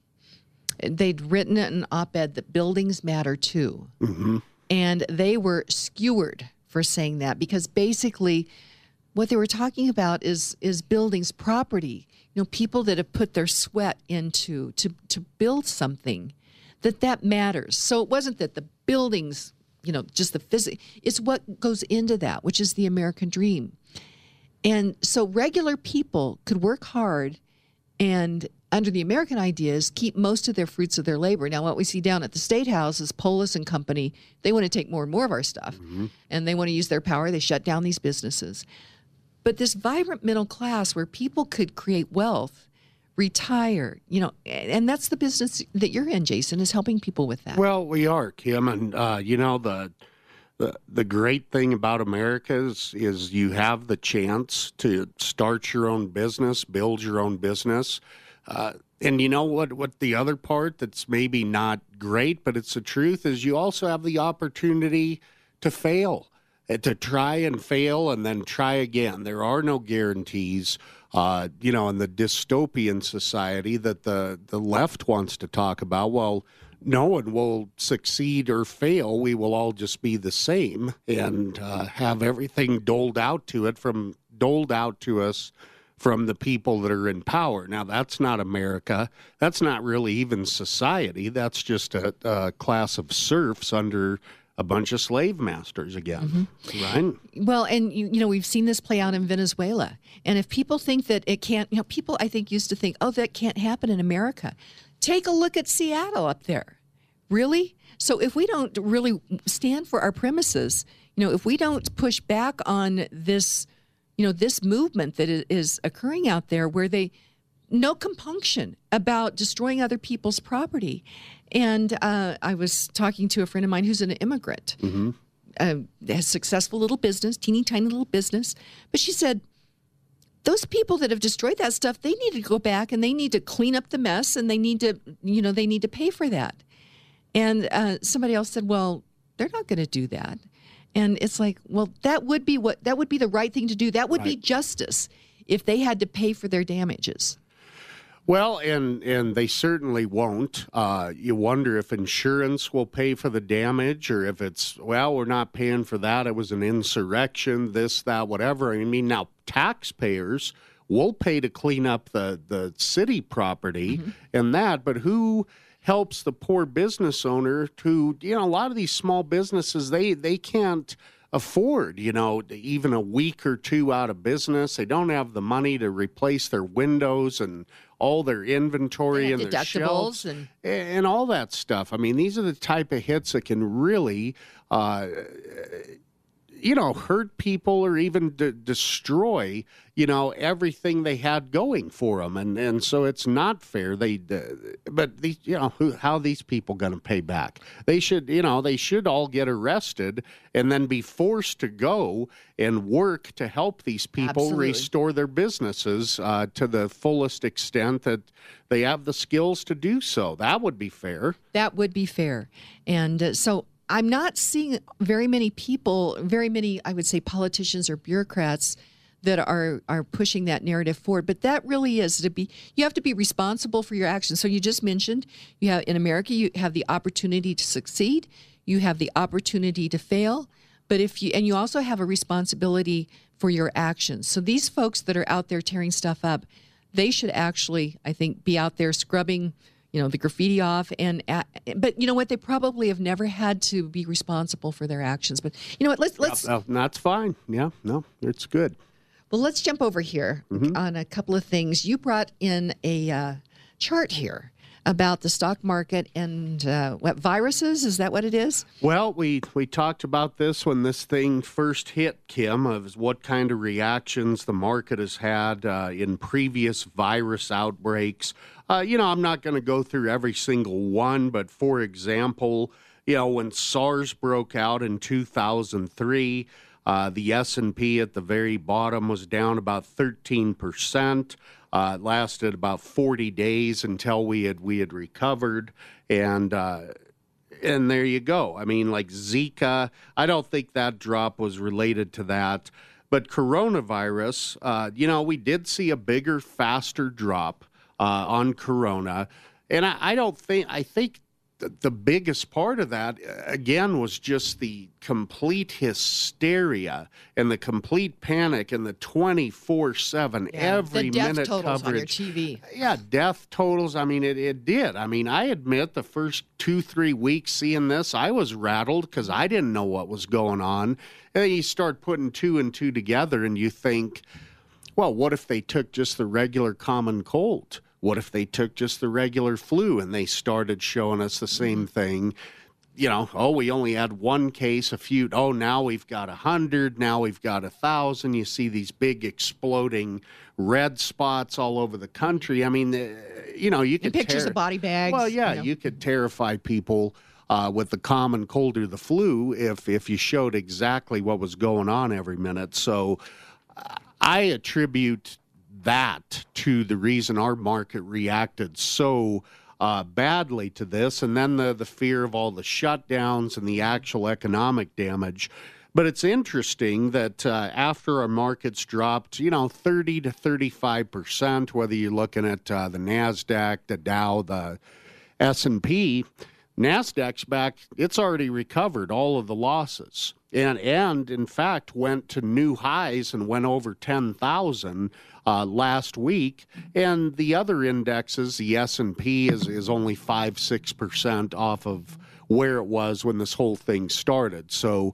C: they'd written an op-ed that buildings matter too. Mm-hmm. And they were skewered for saying that, because basically what they were talking about is is buildings, property, you know, people that have put their sweat into to, to build something, that that matters. So it wasn't that the buildings, you know, just the physics, it's what goes into that, which is the American dream. And so regular people could work hard and under the American ideas, keep most of their fruits of their labor. Now, what we see down at the State House is Polis and company. They want to take more and more of our stuff, mm-hmm. and they want to use their power. They shut down these businesses. But this vibrant middle class where people could create wealth, retire, you know, and that's the business that you're in, Jason, is helping people with that.
D: Well, we are, Kim, and, uh, you know, the, the the great thing about America is, is you have the chance to start your own business, build your own business. Uh, and you know what, what the other part that's maybe not great, but it's the truth, is you also have the opportunity to fail. to try and fail and then try again. There are no guarantees. Uh, you know, in the dystopian society that the, the left wants to talk about, well, no one will succeed or fail. We will all just be the same and uh, have everything doled out to it from doled out to us from the people that are in power. Now, that's not America. That's not really even society. That's just a, a class of serfs under a bunch of slave masters again, mm-hmm. right?
C: Well, and you, you know, we've seen this play out in Venezuela. And if people think that it can't, you know, people I think used to think, oh, that can't happen in America. Take a look at Seattle up there. Really? So if we don't really stand for our premises, you know, if we don't push back on this, you know, this movement that is occurring out there where they, no compunction about destroying other people's property. And uh, I was talking to a friend of mine who's an immigrant, mm-hmm. uh, has a successful little business, teeny tiny little business. But she said, those people that have destroyed that stuff, they need to go back and they need to clean up the mess and they need to, you know, they need to pay for that. And uh, somebody else said, well, they're not going to do that. And it's like, well, that would be what, that would be the right thing to do. That would right. be justice if they had to pay for their damages.
D: Well, and and they certainly won't. Uh, you wonder if insurance will pay for the damage or if it's, well, we're not paying for that. It was an insurrection, this, that, whatever. I mean, now taxpayers will pay to clean up the, the city property mm-hmm. and that, but who helps the poor business owner to, you know, a lot of these small businesses, they, they can't afford, you know, even a week or two out of business. They don't have the money to replace their windows and all their inventory and their shelves and... and all that stuff. I mean, these are the type of hits that can really, uh, you know, hurt people or even de- destroy, you know, everything they had going for them. And, and so it's not fair. They, uh, but these, you know, who, how are these people going to pay back? They should, you know, they should all get arrested and then be forced to go and work to help these people Absolutely. restore their businesses uh, to the fullest extent that they have the skills to do so. That would be fair.
C: That would be fair. And uh, so I'm not seeing very many people, very many, I would say, politicians or bureaucrats that are are pushing that narrative forward. But that really is to be, you have to be responsible for your actions. So you just mentioned, you have in America, you have the opportunity to succeed, you have the opportunity to fail, but if you, and you also have a responsibility for your actions. So these folks that are out there tearing stuff up, they should actually, I think, be out there scrubbing, you know, the graffiti off. And but you know what? They probably have never had to be responsible for their actions. But you know what? Let's let's.
D: Yeah, that's fine. Yeah, no, it's good.
C: Well, let's jump over here mm-hmm. on a couple of things. You brought in a uh, chart here about the stock market and uh, what viruses. Is that what it is?
D: Well, we we talked about this when this thing first hit, Kim, of what kind of reactions the market has had uh, in previous virus outbreaks. Uh, you know, I'm not going to go through every single one, but for example, you know, when SARS broke out in two thousand three, uh, the S and P at the very bottom was down about thirteen percent. Uh, it lasted about forty days until we had we had recovered, and uh, and there you go. I mean, like Zika, I don't think that drop was related to that, but coronavirus, uh, you know, we did see a bigger, faster drop uh, on corona, and I, I don't think I think. The biggest part of that, again, was just the complete hysteria and the complete panic and the twenty-four seven, yeah, every
C: the death
D: minute
C: totals
D: coverage.
C: On your T V.
D: Yeah, death totals. I mean, it, it did. I mean, I admit the first two, three weeks seeing this, I was rattled because I didn't know what was going on. And then you start putting two and two together and you think, well, what if they took just the regular common cold? What if they took just the regular flu and they started showing us the same thing? You know, oh, we only had one case, a few. Oh, now we've got a hundred. Now we've got a thousand. You see these big exploding red spots all over the country. I mean, uh, you know, you could
C: and pictures
D: ter-
C: of body bags.
D: Well, yeah,
C: you know.
D: you could terrify people uh, with the common cold or the flu if if you showed exactly what was going on every minute. So uh, I attribute that to the reason our market reacted so uh, badly to this, and then the, the fear of all the shutdowns and the actual economic damage. But it's interesting that uh, after our markets dropped, you know, thirty to thirty-five percent, whether you're looking at uh, the NASDAQ, the Dow, the S and P, NASDAQ's back, it's already recovered all of the losses. And, and in fact, went to new highs and went over ten thousand uh, last week. And the other indexes, the S and P is, is only five, six percent off of where it was when this whole thing started. So,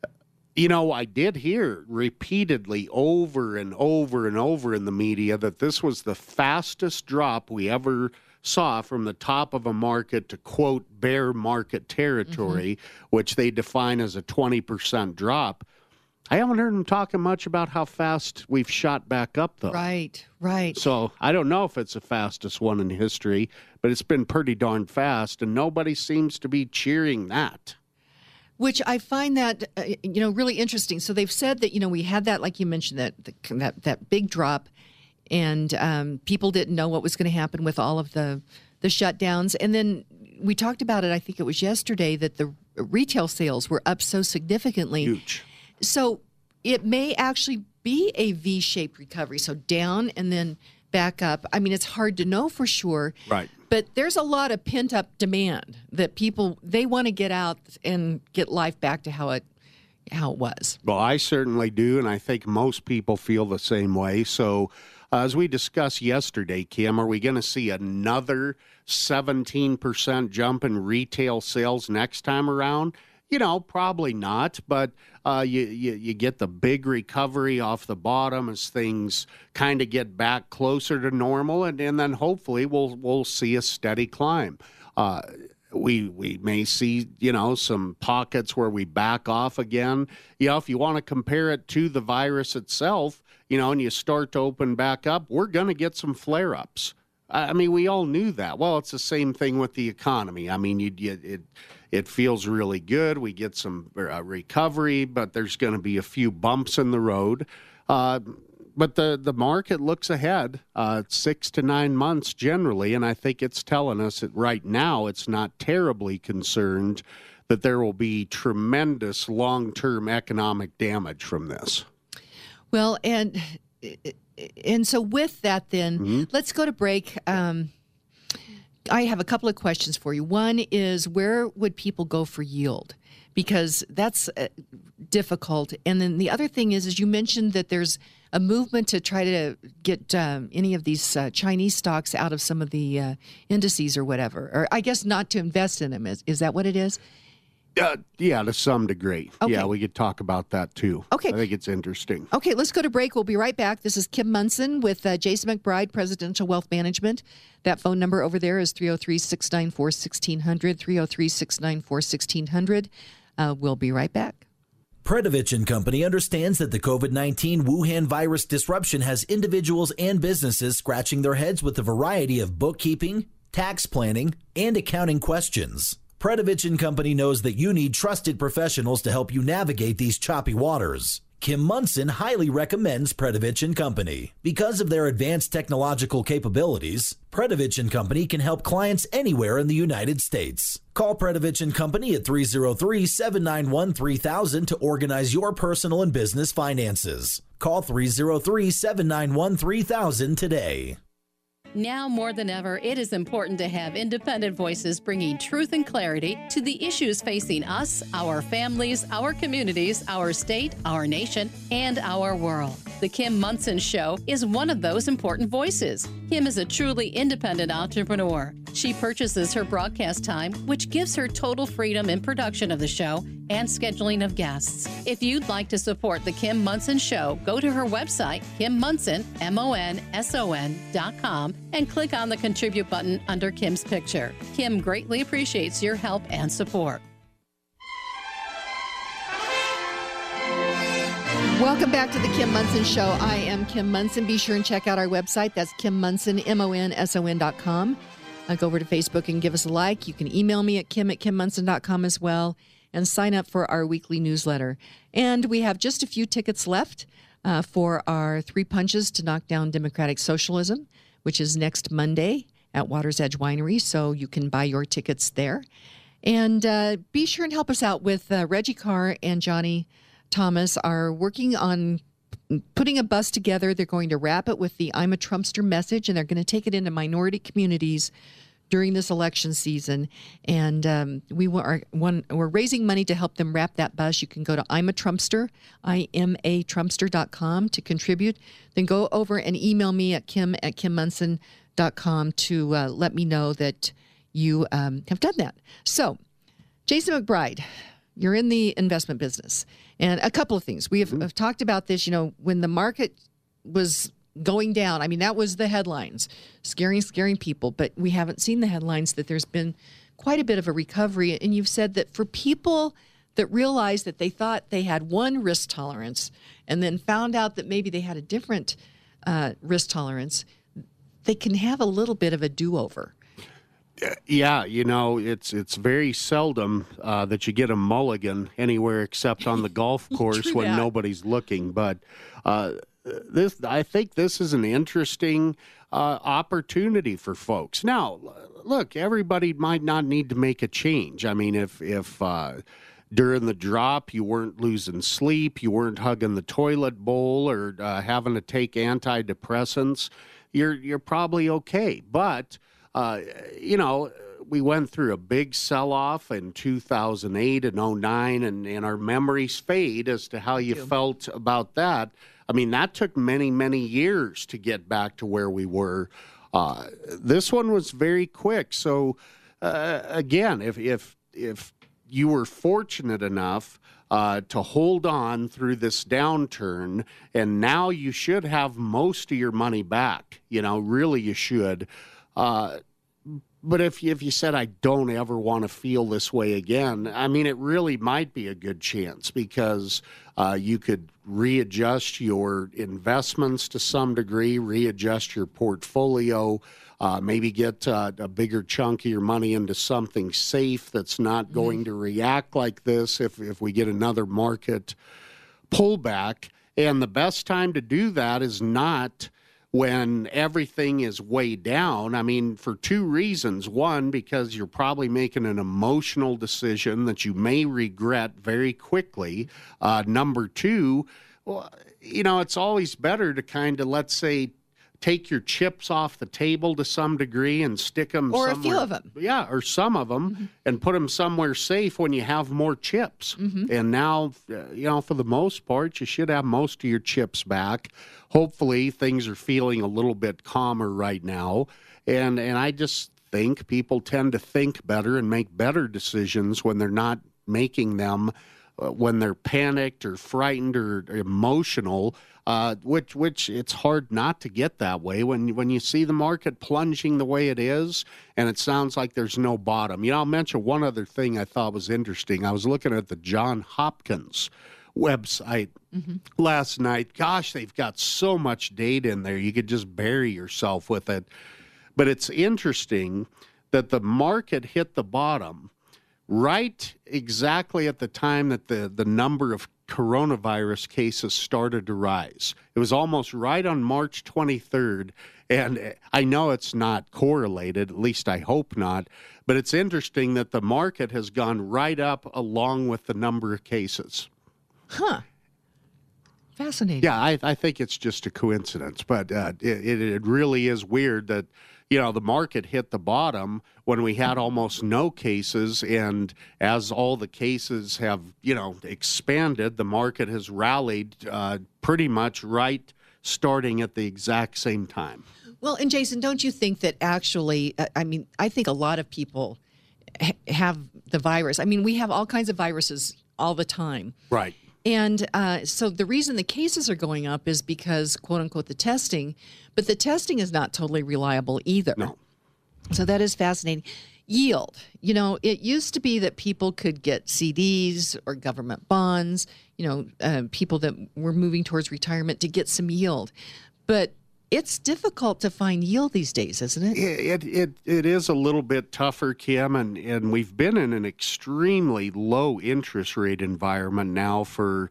D: you know, I did hear repeatedly over and over and over in the media that this was the fastest drop we ever saw from the top of a market to, quote, bear market territory, mm-hmm. which they define as a twenty percent drop. I haven't heard them talking much about how fast we've shot back up, though.
C: Right, right.
D: So I don't know if it's the fastest one in history, but it's been pretty darn fast, and nobody seems to be cheering that.
C: Which I find that, uh, you know, really interesting. So they've said that, you know, we had that, like you mentioned, that that, that big drop, and um, people didn't know what was going to happen with all of the, the shutdowns. And then we talked about it, I think it was yesterday, that the retail sales were up so significantly.
D: Huge.
C: So it may actually be a V-shaped recovery, so down and then back up. I mean, it's hard to know for sure.
D: Right.
C: But there's a lot of pent-up demand that people, they want to get out and get life back to how it how it was.
D: Well, I certainly do, and I think most people feel the same way. So uh, as we discussed yesterday, Kim, are we going to see another seventeen percent jump in retail sales next time around? You know, probably not, but uh, you, you you get the big recovery off the bottom as things kind of get back closer to normal, and, and then hopefully we'll we'll see a steady climb. Uh, we we may see, you know, some pockets where we back off again. You know, if you want to compare it to the virus itself, you know, and you start to open back up, we're going to get some flare-ups. I mean, we all knew that. Well, it's the same thing with the economy. I mean, you, you, it it feels really good. We get some uh, recovery, but there's going to be a few bumps in the road. Uh, but the, the market looks ahead uh, six to nine months generally, and I think it's telling us that right now it's not terribly concerned that there will be tremendous long-term economic damage from this.
C: Well, and... And so with that, then, mm-hmm. let's go to break. Um, I have a couple of questions for you. One is, where would people go for yield? Because that's uh, difficult. And then the other thing is, as you mentioned, that there's a movement to try to get um, any of these uh, Chinese stocks out of some of the uh, indices or whatever. Or I guess not to invest in them. Is, is that what it is?
D: Uh, yeah, to some degree.
C: Okay.
D: Yeah, we could talk about that too.
C: Okay.
D: I think it's interesting.
C: Okay, let's go to break. We'll be right back. This is Kim Monson with uh, Jason McBride, Presidential Wealth Management. That phone number over there is three oh three, six nine four, one six zero zero, three oh three, six nine four, one six zero zero. Uh, we'll be right back.
H: Predovich and Company understands that the covid nineteen Wuhan virus disruption has individuals and businesses scratching their heads with a variety of bookkeeping, tax planning, and accounting questions. Predovich and Company knows that you need trusted professionals to help you navigate these choppy waters. Kim Monson highly recommends Predovich and Company. Because of their advanced technological capabilities, Predovich and Company can help clients anywhere in the United States. Call Predovich and Company at three oh three, seven nine one, three thousand to organize your personal and business finances. Call three oh three, seven nine one, three thousand today.
I: Now more than ever, it is important to have independent voices bringing truth and clarity to the issues facing us, our families, our communities, our state, our nation, and our world. The Kim Monson Show is one of those important voices. Kim is a truly independent entrepreneur. She purchases her broadcast time, which gives her total freedom in production of the show and scheduling of guests. If you'd like to support the Kim Monson Show, go to her website, Kim Monson, M O N S O N dot com, and click on the Contribute button under Kim's picture. Kim greatly appreciates your help and support.
C: Welcome back to the Kim Monson Show. I am Kim Monson. Be sure and check out our website. That's Kim Monson, M O N S O N dot com. Uh, go over to Facebook and give us a like. You can email me at kim at kim monson dot com as well, and sign up for our weekly newsletter. And we have just a few tickets left uh, for our Three Punches to Knock Down Democratic Socialism, which is next Monday at Water's Edge Winery, so you can buy your tickets there. And uh, be sure and help us out with uh, Reggie Carr and Johnny Thomas are working on putting a bus together. They're going to wrap it with the I'm a Trumpster message, and they're going to take it into minority communities during this election season. And um, we are one, we're raising money to help them wrap that bus. You can go to I'm a Trumpster, I M A Trumpster dot com to contribute. Then go over and email me at Kim at Kim Monson dot com to uh, let me know that you um, have done that. So, Jason McBride, you're in the investment business. And a couple of things. We have, have talked about this, you know, when the market was going down. I mean, that was the headlines, scaring, scaring people. But we haven't seen the headlines that there's been quite a bit of a recovery. And you've said that for people that realized that they thought they had one risk tolerance and then found out that maybe they had a different uh, risk tolerance, they can have a little bit of a do-over.
D: Yeah, you know, it's it's very seldom uh, that you get a mulligan anywhere except on the golf course when
C: that.
D: nobody's looking. But uh, this, I think this is an interesting uh, opportunity for folks. Now, look, everybody might not need to make a change. I mean, if if uh, during the drop you weren't losing sleep, you weren't hugging the toilet bowl or uh, having to take antidepressants, you're you're probably okay. But Uh, you know, we went through a big sell-off in two thousand eight and oh nine, and, and our memories fade as to how you
C: Thank you.
D: felt about that. I mean, that took many, many years to get back to where we were. Uh, this one was very quick. So, uh, again, if if if you were fortunate enough uh, to hold on through this downturn, and now you should have most of your money back. You know, really, you should. Uh, but if if you said, I don't ever want to feel this way again, I mean, it really might be a good chance because uh, you could readjust your investments to some degree, readjust your portfolio, uh, maybe get uh, a bigger chunk of your money into something safe that's not going to react like this if, if we get another market pullback. And the best time to do that is not when everything is way down. I mean, for two reasons. One, because you're probably making an emotional decision that you may regret very quickly. Uh, number two, well, you know, it's always better to kind of, let's say, take your chips off the table to some degree and stick them
C: Or
D: somewhere.
C: a few of them.
D: Yeah, or some of them, mm-hmm. and put them somewhere safe when you have more chips. Mm-hmm. And now, uh, you know, for the most part, you should have most of your chips back. Hopefully, things are feeling a little bit calmer right now. And, and I just think people tend to think better and make better decisions when they're not making them uh, when they're panicked or frightened or emotional, uh, which which it's hard not to get that way when when you see the market plunging the way it is, and it sounds like there's no bottom. You know, I'll mention one other thing I thought was interesting. I was looking at the Johns Hopkins website mm-hmm. last night. Gosh, they've got so much data in there. You could just bury yourself with it. But it's interesting that the market hit the bottom right exactly at the time that the, the number of coronavirus cases started to rise. It was almost right on March twenty-third, and I know it's not correlated, at least I hope not, but it's interesting that the market has gone right up along with the number of cases.
C: Huh. Fascinating.
D: Yeah, I, I think it's just a coincidence, but uh, it, it really is weird that, you know, the market hit the bottom when we had almost no cases, and as all the cases have, you know, expanded, the market has rallied uh, pretty much right starting at the exact same time.
C: Well, and Jason, don't you think that actually, I mean, I think a lot of people ha- have the virus. I mean, we have all kinds of viruses all the time.
D: Right.
C: And uh, so the reason the cases are going up is because, quote unquote, the testing, but the testing is not totally reliable either.
D: No.
C: So that is fascinating. Yield. You know, it used to be that people could get C Ds or government bonds, you know, uh, people that were moving towards retirement to get some yield. But it's difficult to find yield these days, isn't it?
D: It it it is a little bit tougher, Kim, and, and we've been in an extremely low interest rate environment now for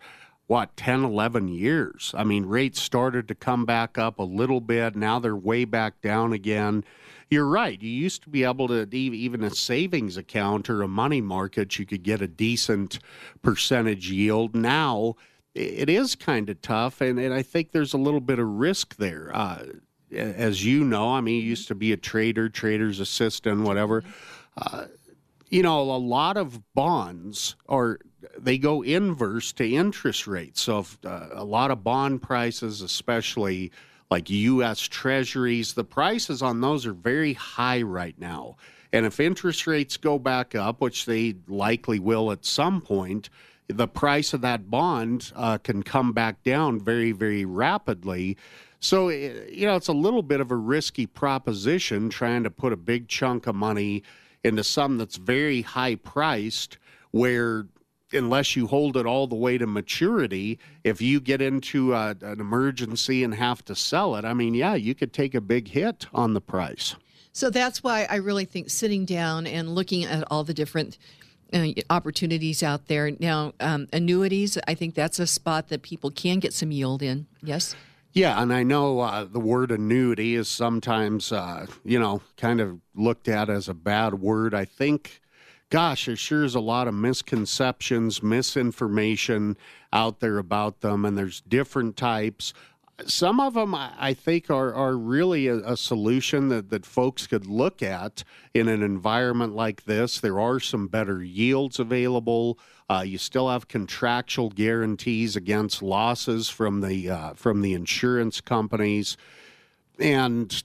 D: what, ten, eleven years. I mean, rates started to come back up a little bit. Now they're way back down again. You're right. You used to be able to, even a savings account or a money market, you could get a decent percentage yield. Now it is kind of tough, and, and I think there's a little bit of risk there. Uh, as you know, I mean, you used to be a trader, trader's assistant, whatever. Uh, you know, a lot of bonds are, they go inverse to interest rates. So if, uh, a lot of bond prices, especially like U S Treasuries, the prices on those are very high right now. And if interest rates go back up, which they likely will at some point, the price of that bond uh, can come back down very, very rapidly. So, you know, it's a little bit of a risky proposition trying to put a big chunk of money into something that's very high priced, where unless you hold it all the way to maturity, if you get into a, an emergency and have to sell it, I mean, yeah, you could take a big hit on the price.
C: So that's why I really think sitting down and looking at all the different uh, opportunities out there. Now, um, annuities, I think that's a spot that people can get some yield in. Yes?
D: Yeah, and I know uh, the word annuity is sometimes, uh, you know, kind of looked at as a bad word. I think, gosh, there sure is a lot of misconceptions, misinformation out there about them, and there's different types. Some of them, I think, are, are really a, a solution that, that folks could look at in an environment like this. There are some better yields available. Uh, you still have contractual guarantees against losses from the uh, from the insurance companies. And,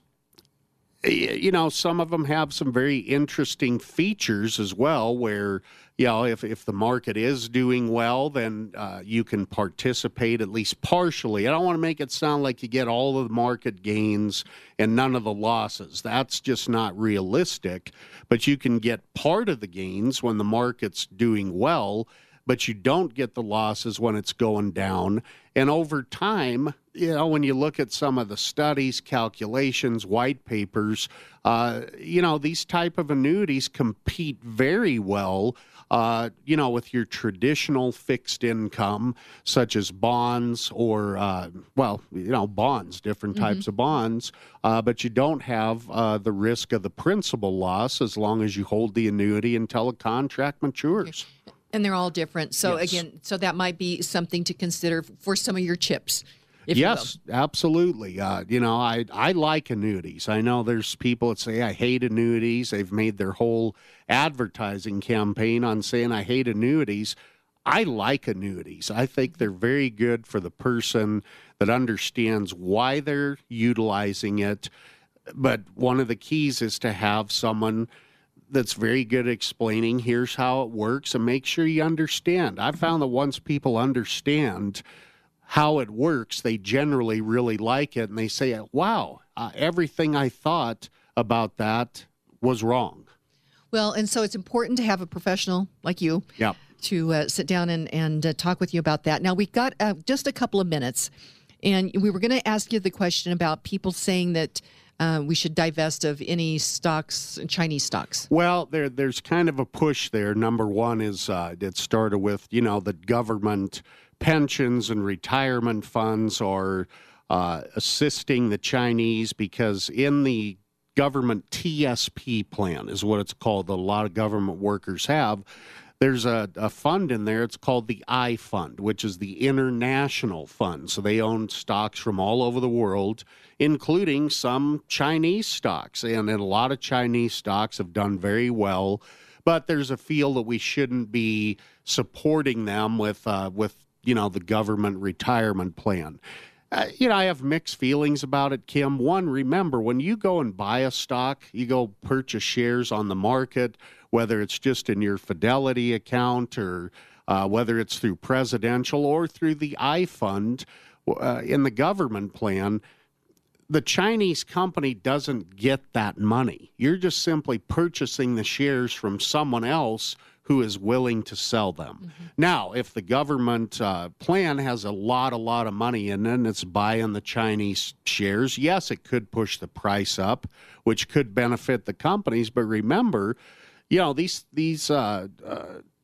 D: you know, some of them have some very interesting features as well, where, you know, if, if the market is doing well, then uh, you can participate at least partially. I don't want to make it sound like you get all of the market gains and none of the losses. That's just not realistic. But you can get part of the gains when the market's doing well, but you don't get the losses when it's going down. And over time, you know, when you look at some of the studies, calculations, white papers, uh, you know, these type of annuities compete very well, uh, you know, with your traditional fixed income, such as bonds or, uh, well, you know, bonds, different mm-hmm. types of bonds, uh, but you don't have uh, the risk of the principal loss as long as you hold the annuity until a contract matures.
C: And they're all different. So,
D: yes.
C: again, so that might be something to consider for some of your chips. If
D: yes,
C: you will.
D: absolutely. Uh, you know, I, I like annuities. I know there's people that say, I hate annuities. They've made their whole advertising campaign on saying, I hate annuities. I like annuities. I think they're very good for the person that understands why they're utilizing it. But one of the keys is to have someone that's very good at explaining, here's how it works, and make sure you understand. I've found that once people understand how it works, they generally really like it, and they say, wow, uh, everything I thought about that was wrong.
C: Well, and so it's important to have a professional like you
D: yep.
C: to uh, sit down and, and uh, talk with you about that. Now, we've got uh, just a couple of minutes, and we were going to ask you the question about people saying that Uh, we should divest of any stocks, Chinese stocks.
D: Well, there, there's kind of a push there. Number one is uh, it started with, you know, the government pensions and retirement funds are uh, assisting the Chinese because in the government T S P plan is what it's called that a lot of government workers have. There's a, a fund in there. It's called the I Fund, which is the international fund. So they own stocks from all over the world, including some Chinese stocks. And, and a lot of Chinese stocks have done very well. But there's a feel that we shouldn't be supporting them with, uh, with you know, the government retirement plan. Uh, you know, I have mixed feelings about it, Kim. One, remember, when you go and buy a stock, you go purchase shares on the market, whether it's just in your Fidelity account or uh, whether it's through Presidential or through the I Fund uh, in the government plan, the Chinese company doesn't get that money. You're just simply purchasing the shares from someone else who is willing to sell them. Mm-hmm. Now, if the government uh, plan has a lot, a lot of money in it and it's buying the Chinese shares, yes, it could push the price up, which could benefit the companies. But remember, you know, these these uh, uh,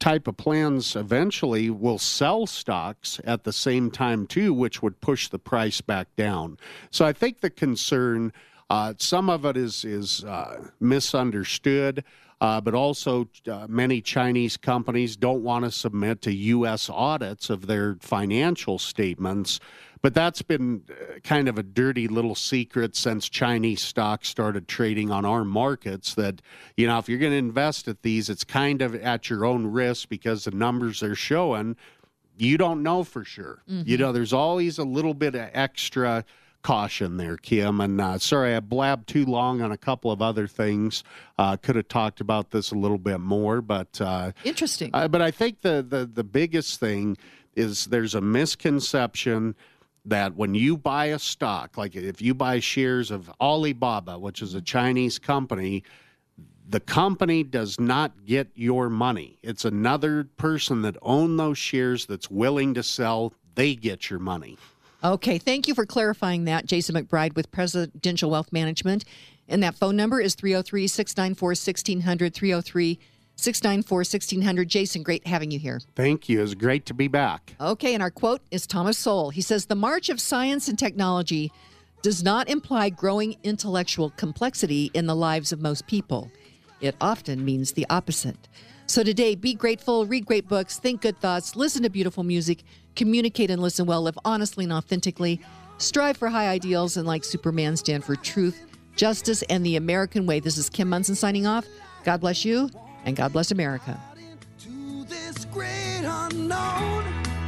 D: type of plans eventually will sell stocks at the same time too, which would push the price back down. So I think the concern, uh, some of it is is uh, misunderstood. Uh, but also uh, many Chinese companies don't want to submit to U S audits of their financial statements. But that's been kind of a dirty little secret since Chinese stocks started trading on our markets, that, you know, if you're going to invest at these, it's kind of at your own risk because the numbers they're showing, you don't know for sure. Mm-hmm. You know, there's always a little bit of extra caution there, Kim. And uh, sorry, I blabbed too long on a couple of other things. Uh, could have talked about this a little bit more, but uh,
C: interesting.
D: Uh, but I think the, the the biggest thing is there's a misconception that when you buy a stock, like if you buy shares of Alibaba, which is a Chinese company, the company does not get your money. It's another person that owns those shares that's willing to sell. They get your money.
C: Okay, thank you for clarifying that, Jason McBride with Presidential Wealth Management. And that phone number is three oh three, six nine four, one six zero zero, three oh three, six nine four, one six zero zero. Jason, great having you here.
D: Thank you. It's great to be back.
C: Okay, and our quote is Thomas Sowell. He says, "The march of science and technology does not imply growing intellectual complexity in the lives of most people. It often means the opposite." So today, be grateful, read great books, think good thoughts, listen to beautiful music, communicate and listen well, live honestly and authentically, strive for high ideals, and like Superman, stand for truth, justice, and the American way. This is Kim Monson signing off. God bless you, and God bless America.
J: To this great unknown,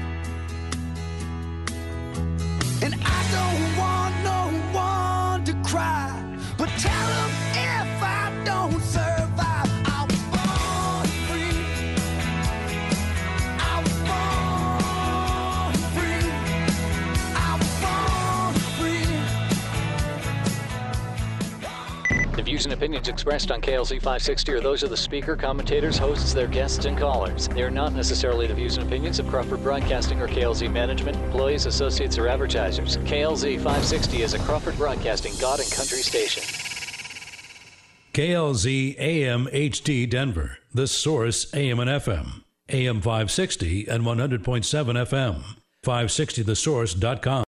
J: and I don't want no one to cry, but tell them if I don't survive, I was born free. I was born free. I was born free.
K: The views and opinions expressed on K L Z five sixty are those of the speaker, commentators, hosts, their guests, and callers. They are not necessarily the views and opinions of Crawford Broadcasting or K L Z management, employees, associates, or advertisers. K L Z five sixty is a Crawford Broadcasting God and Country station.
B: K L Z A M H D Denver, The Source A M and F M, A M five sixty and one hundred point seven F M, five sixty the source dot com.